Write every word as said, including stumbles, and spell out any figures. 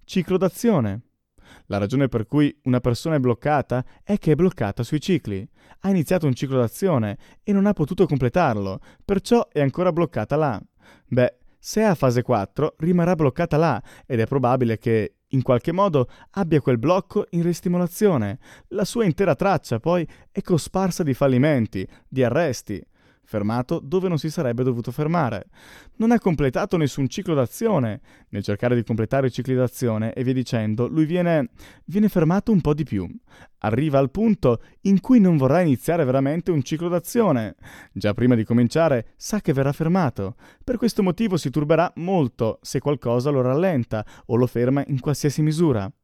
ciclo d'azione. La ragione per cui una persona è bloccata è che è bloccata sui cicli. Ha iniziato un ciclo d'azione e non ha potuto completarlo, perciò è ancora bloccata là. Beh, se è a fase quattro, rimarrà bloccata là ed è probabile che, in qualche modo, abbia quel blocco in ristimolazione. La sua intera traccia, poi, è cosparsa di fallimenti, di arresti. Fermato dove non si sarebbe dovuto fermare. Non ha completato nessun ciclo d'azione. Nel cercare di completare i cicli d'azione e via dicendo, lui viene, viene fermato un po' di più. Arriva al punto in cui non vorrà iniziare veramente un ciclo d'azione. Già prima di cominciare sa che verrà fermato. Per questo motivo si turberà molto se qualcosa lo rallenta o lo ferma in qualsiasi misura.